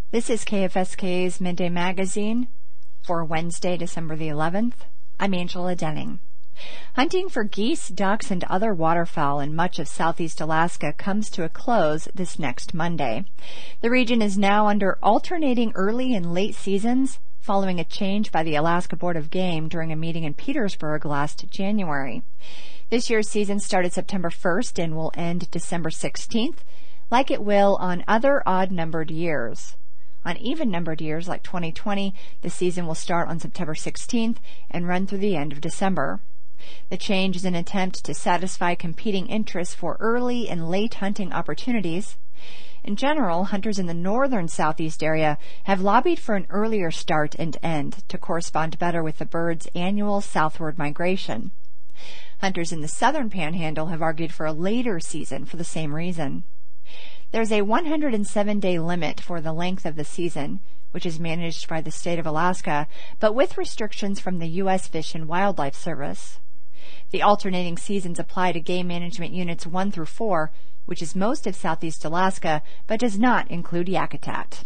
This is KFSK's Midday Magazine for Wednesday, December the 11th. I'm Angela Denning. Hunting for geese, ducks, and other waterfowl in much of southeast Alaska comes to a close this next Monday. The region is now under alternating early and late seasons following a change by the Alaska Board of Game during a meeting in Petersburg last January. This year's season started September 1st and will end December 16th, like it will on other odd-numbered years. On even-numbered years like 2020, the season will start on September 16th and run through the end of December. The change is an attempt to satisfy competing interests for early and late hunting opportunities. In general, hunters in the northern southeast area have lobbied for an earlier start and end to correspond better with the bird's annual southward migration. Hunters in the southern panhandle have argued for a later season for the same reason. There's a 107-day limit for the length of the season, which is managed by the state of Alaska, but with restrictions from the U.S. Fish and Wildlife Service. The alternating seasons apply to game management units 1 through 4, which is most of southeast Alaska, but does not include Yakutat.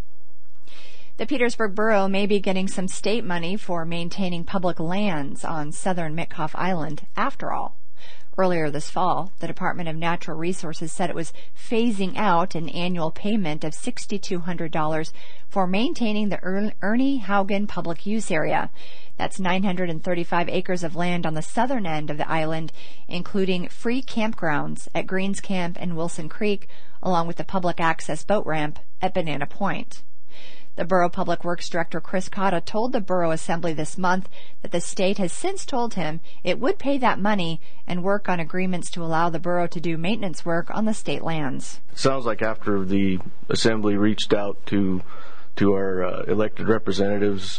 The Petersburg Borough may be getting some state money for maintaining public lands on southern Mitkof Island, after all. Earlier this fall, the Department of Natural Resources said it was phasing out an annual payment of $6,200 for maintaining the Ernie Haugen Public Use Area. That's 935 acres of land on the southern end of the island, including free campgrounds at Greens Camp and Wilson Creek, along with the public access boat ramp at Banana Point. The Borough Public Works Director Chris Cotta told the Borough Assembly this month that the state has since told him it would pay that money and work on agreements to allow the borough to do maintenance work on the state lands. It sounds like after the Assembly reached out to our elected representatives,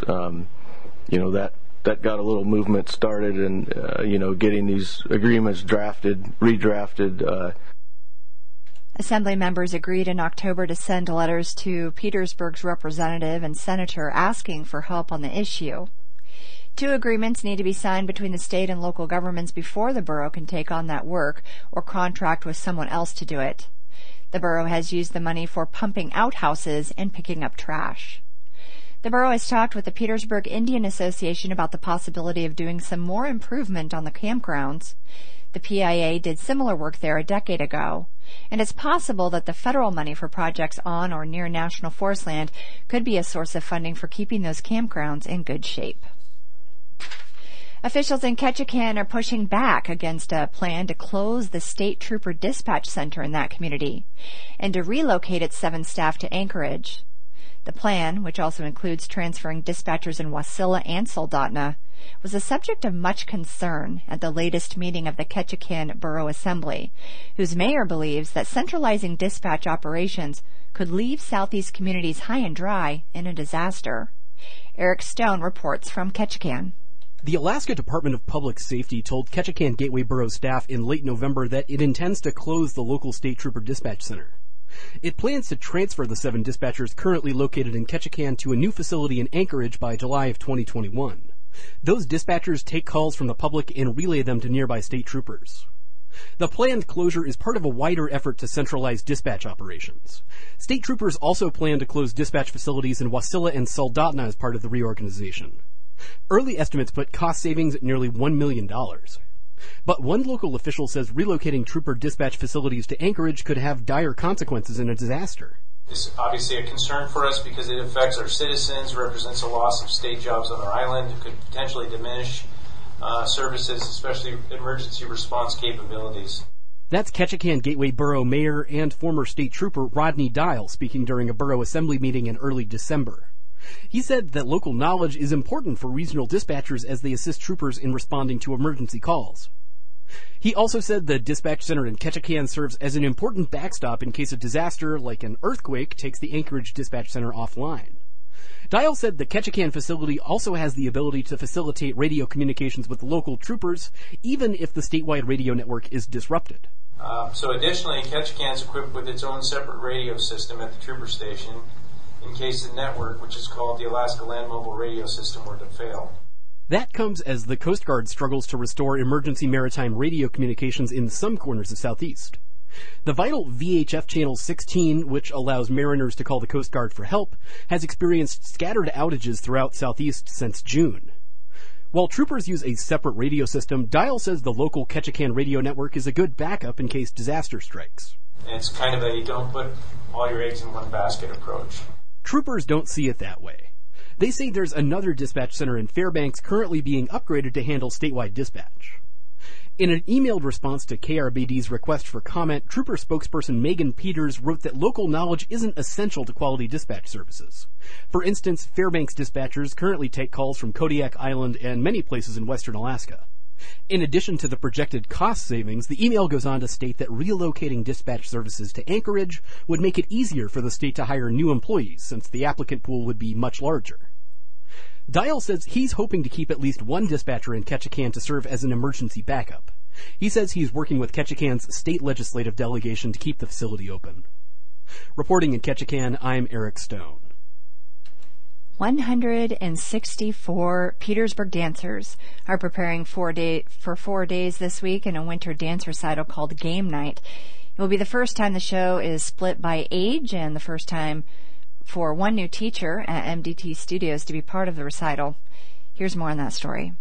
that got a little movement started and, getting these agreements redrafted. Assembly members agreed in October to send letters to Petersburg's representative and senator asking for help on the issue. 2 agreements need to be signed between the state and local governments before the borough can take on that work or contract with someone else to do it. The borough has used the money for pumping outhouses and picking up trash. The borough has talked with the Petersburg Indian Association about the possibility of doing some more improvement on the campgrounds. The PIA did similar work there a decade ago, and it's possible that the federal money for projects on or near national forest land could be a source of funding for keeping those campgrounds in good shape. Officials in Ketchikan are pushing back against a plan to close the State Trooper Dispatch Center in that community and to relocate its 7 staff to Anchorage. The plan, which also includes transferring dispatchers in Wasilla and Soldotna, was the subject of much concern at the latest meeting of the Ketchikan Borough Assembly, whose mayor believes that centralizing dispatch operations could leave southeast communities high and dry in a disaster. Eric Stone reports from Ketchikan. The Alaska Department of Public Safety told Ketchikan Gateway Borough staff in late November that it intends to close the local State Trooper Dispatch Center. It plans to transfer the 7 dispatchers currently located in Ketchikan to a new facility in Anchorage by July of 2021. Those dispatchers take calls from the public and relay them to nearby state troopers. The planned closure is part of a wider effort to centralize dispatch operations. State troopers also plan to close dispatch facilities in Wasilla and Soldotna as part of the reorganization. Early estimates put cost savings at nearly $1 million. But one local official says relocating trooper dispatch facilities to Anchorage could have dire consequences in a disaster. It's obviously a concern for us because it affects our citizens, represents a loss of state jobs on our island, could potentially diminish services, especially emergency response capabilities. That's Ketchikan Gateway Borough Mayor and former state trooper Rodney Dial speaking during a Borough Assembly meeting in early December. He said that local knowledge is important for regional dispatchers as they assist troopers in responding to emergency calls. He also said the dispatch center in Ketchikan serves as an important backstop in case a disaster like an earthquake takes the Anchorage Dispatch Center offline. Dial said the Ketchikan facility also has the ability to facilitate radio communications with local troopers, even if the statewide radio network is disrupted. So additionally, Ketchikan is equipped with its own separate radio system at the trooper station in case the network, which is called the Alaska Land Mobile Radio System, were to fail. That comes as the Coast Guard struggles to restore emergency maritime radio communications in some corners of Southeast. The vital VHF channel 16, which allows mariners to call the Coast Guard for help, has experienced scattered outages throughout Southeast since June. While troopers use a separate radio system, Dial says the local Ketchikan radio network is a good backup in case disaster strikes. And it's kind of a don't put all your eggs in one basket approach. Troopers don't see it that way. They say there's another dispatch center in Fairbanks currently being upgraded to handle statewide dispatch. In an emailed response to KRBD's request for comment, Trooper spokesperson Megan Peters wrote that local knowledge isn't essential to quality dispatch services. For instance, Fairbanks dispatchers currently take calls from Kodiak Island and many places in western Alaska. In addition to the projected cost savings, the email goes on to state that relocating dispatch services to Anchorage would make it easier for the state to hire new employees, since the applicant pool would be much larger. Dial says he's hoping to keep at least one dispatcher in Ketchikan to serve as an emergency backup. He says he's working with Ketchikan's state legislative delegation to keep the facility open. Reporting in Ketchikan, I'm Eric Stone. 164 Petersburg dancers are preparing for 4 days this week in a winter dance recital called Game Night. It will be the first time the show is split by age and the first time for one new teacher at MDT Studios to be part of the recital. Here's more on that story.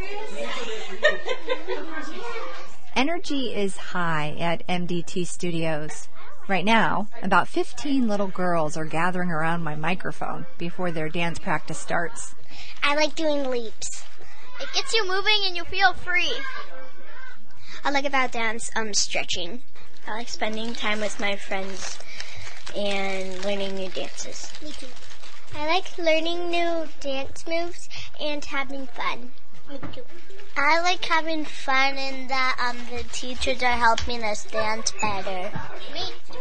Energy is high at MDT Studios. Right now, about 15 little girls are gathering around my microphone before their dance practice starts. I like doing leaps. It gets you moving and you feel free. I like about dance, stretching. I like spending time with my friends and learning new dances. Me too. I like learning new dance moves and having fun. Me too. I like having fun and that the teachers are helping us dance better. Me too.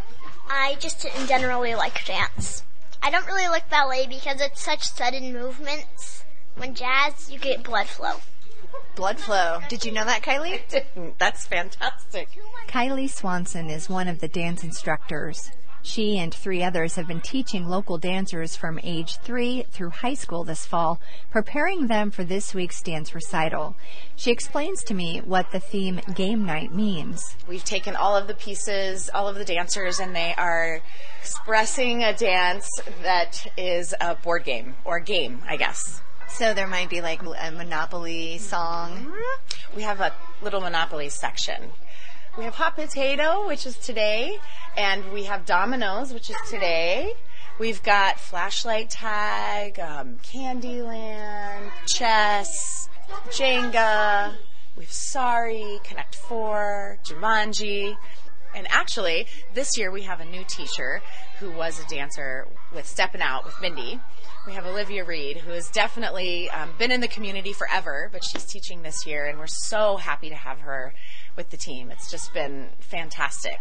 I just generally like dance. I don't really like ballet because it's such sudden movements. When jazz, you get blood flow. Blood flow. Did you know that, Kylie? I didn't. That's fantastic. Kylie Swanson is one of the dance instructors. She and 3 others have been teaching local dancers from age 3 through high school this fall, preparing them for this week's dance recital. She explains to me what the theme Game Night means. We've taken all of the pieces, all of the dancers, and they are expressing a dance that is a board game, or a game, I guess. So there might be like a Monopoly song. We have a little Monopoly section. We have Hot Potato, which is today, and we have Dominoes, which is today. We've got Flashlight Tag, Candyland, Chess, Jenga. We have Sorry, Connect 4, Jumanji. And actually, this year we have a new teacher who was a dancer with Steppin' Out with Mindy. We have Olivia Reed, who has definitely been in the community forever, but she's teaching this year, and we're so happy to have her with the team. It's just been fantastic.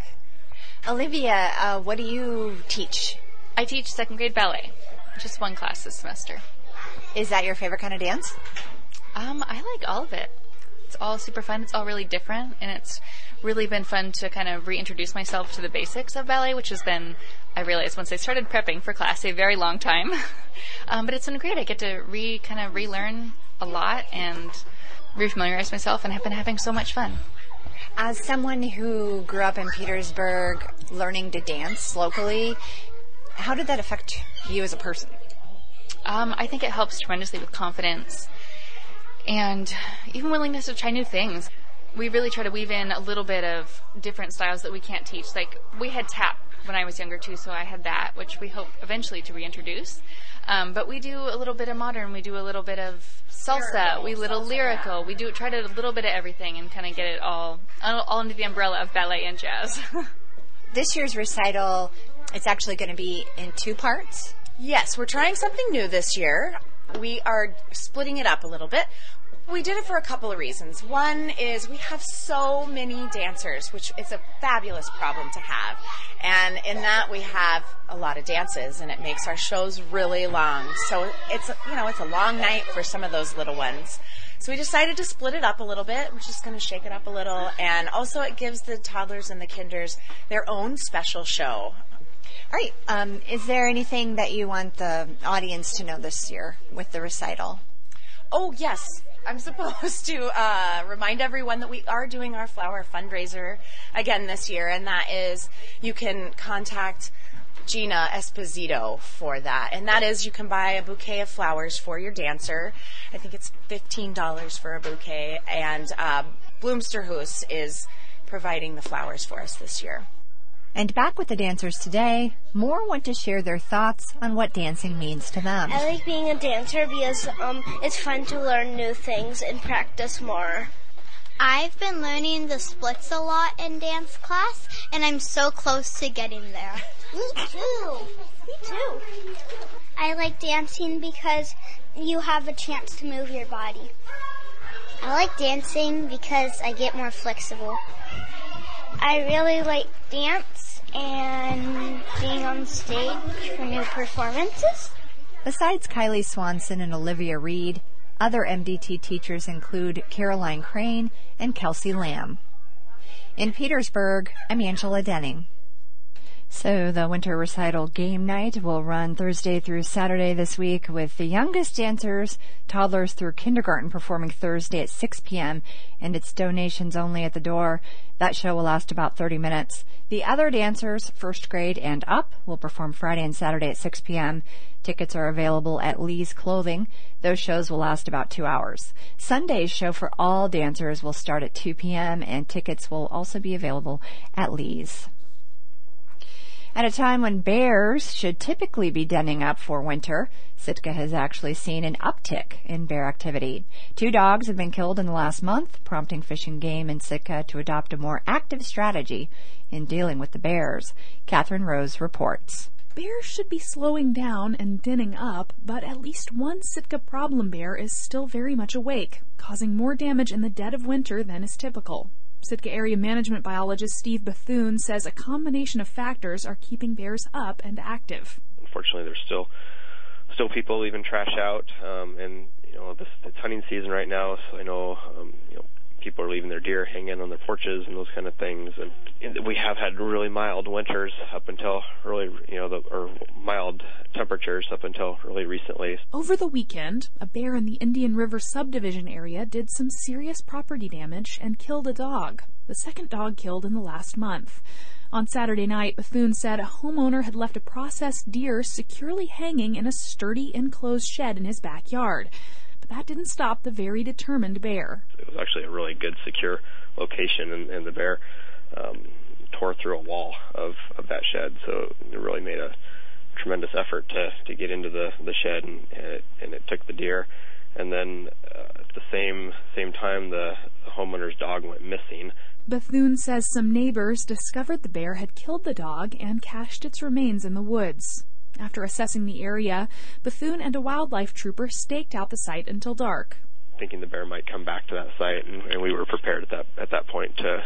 Olivia, what do you teach? I teach second grade ballet, just one class this semester. Is that your favorite kind of dance? I like all of it. It's all super fun. It's all really different, and it's really been fun to kind of reintroduce myself to the basics of ballet, which has been, I realized once I started prepping for class, a very long time. But it's been great. I get to relearn a lot and refamiliarize myself, and I've been having so much fun. As someone who grew up in Petersburg learning to dance locally, how did that affect you as a person? I think it helps tremendously with confidence and even willingness to try new things. We really try to weave in a little bit of different styles that we can't teach. Like, we had tap when I was younger too, so I had that, which we hope eventually to reintroduce. But we do a little bit of modern, we do a little bit of salsa, we little lyrical, we do try to a little bit of everything and kind of get it all under the umbrella of ballet and jazz. This year's recital, it's actually going to be in 2 parts? Yes, we're trying something new this year. We are splitting it up a little bit. We did it for a couple of reasons. One is we have so many dancers, which is a fabulous problem to have. And in that we have a lot of dances, and it makes our shows really long. So it's a long night for some of those little ones. So we decided to split it up a little bit. We're just going to shake it up a little. And also it gives the toddlers and the kinders their own special show. All right. Is there anything that you want the audience to know this year with the recital? Oh, yes. I'm supposed to remind everyone that we are doing our flower fundraiser again this year, and that is you can contact Gina Esposito for that. And that is you can buy a bouquet of flowers for your dancer. I think it's $15 for a bouquet, and Bloomsterhoos is providing the flowers for us this year. And back with the dancers today, more want to share their thoughts on what dancing means to them. I like being a dancer because it's fun to learn new things and practice more. I've been learning the splits a lot in dance class, and I'm so close to getting there. Me too. Me too. I like dancing because you have a chance to move your body. I like dancing because I get more flexible. I really like dance and being on stage for new performances. Besides Kylie Swanson and Olivia Reed, other MDT teachers include Caroline Crane and Kelsey Lamb. In Petersburg, I'm Angela Denning. So the winter recital game night will run Thursday through Saturday this week, with the youngest dancers, toddlers through kindergarten, performing Thursday at 6 p.m., and it's donations only at the door. That show will last about 30 minutes. The other dancers, first grade and up, will perform Friday and Saturday at 6 p.m. Tickets are available at Lee's Clothing. Those shows will last about 2 hours. Sunday's show for all dancers will start at 2 p.m., and tickets will also be available at Lee's. At a time when bears should typically be denning up for winter, Sitka has actually seen an uptick in bear activity. 2 dogs have been killed in the last month, prompting Fish and Game in Sitka to adopt a more active strategy in dealing with the bears. Catherine Rose reports. Bears should be slowing down and denning up, but at least one Sitka problem bear is still very much awake, causing more damage in the dead of winter than is typical. Sitka area management biologist Steve Bethune says a combination of factors are keeping bears up and active. Unfortunately, there's still people leaving trash out, and it's hunting season right now, so I know people are leaving their deer hanging on their porches and those kind of things. And we have had really mild winters up until really, or mild temperatures up until really recently. Over the weekend, a bear in the Indian River subdivision area did some serious property damage and killed a dog, the second dog killed in the last month. On Saturday night, Bethune said a homeowner had left a processed deer securely hanging in a sturdy enclosed shed in his backyard. But that didn't stop the very determined bear. It was actually a really good, secure location, and the bear tore through a wall of that shed, so it really made a tremendous effort to get into the shed, and it took the deer. And then at the same time, the homeowner's dog went missing. Bethune says some neighbors discovered the bear had killed the dog and cached its remains in the woods. After assessing the area, Bethune and a wildlife trooper staked out the site until dark. Thinking the bear might come back to that site, and we were prepared at that point to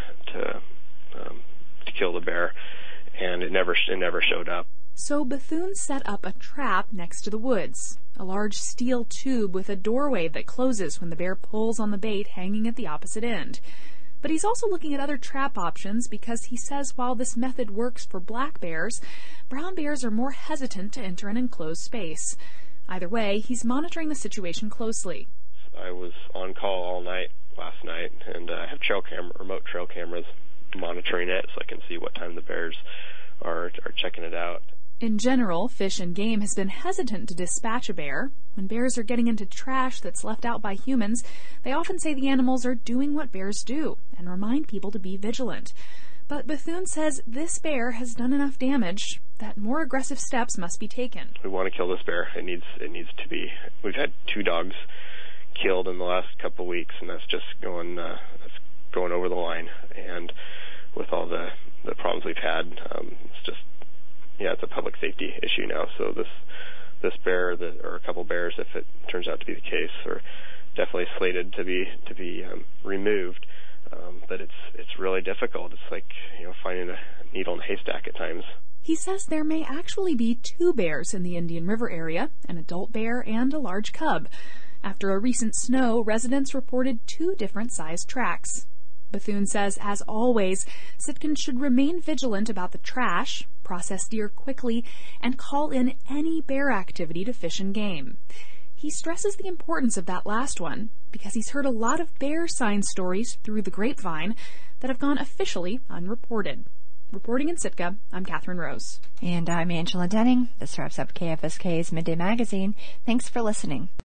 kill the bear, and it never showed up. So Bethune set up a trap next to the woods, a large steel tube with a doorway that closes when the bear pulls on the bait hanging at the opposite end. But he's also looking at other trap options because he says while this method works for black bears, brown bears are more hesitant to enter an enclosed space. Either way, he's monitoring the situation closely. I was on call all night last night, and I have remote trail cameras monitoring it so I can see what time the bears are checking it out. In general, Fish and Game has been hesitant to dispatch a bear. When bears are getting into trash that's left out by humans, they often say the animals are doing what bears do and remind people to be vigilant. But Bethune says this bear has done enough damage that more aggressive steps must be taken. We want to kill this bear. It needs to be. We've had 2 dogs killed in the last couple of weeks, and that's just going over the line. And with all the problems we've had, it's just. Yeah, it's a public safety issue now. So this bear, or a couple bears, if it turns out to be the case, are definitely slated to be removed. But it's really difficult. It's like finding a needle in a haystack at times. He says there may actually be 2 bears in the Indian River area, an adult bear and a large cub. After a recent snow, residents reported 2 different sized tracks. Bethune says, as always, Sitkans should remain vigilant about the trash, process deer quickly, and call in any bear activity to Fish and Game. He stresses the importance of that last one because he's heard a lot of bear sign stories through the grapevine that have gone officially unreported. Reporting in Sitka, I'm Catherine Rose. And I'm Angela Denning. This wraps up KFSK's Midday Magazine. Thanks for listening.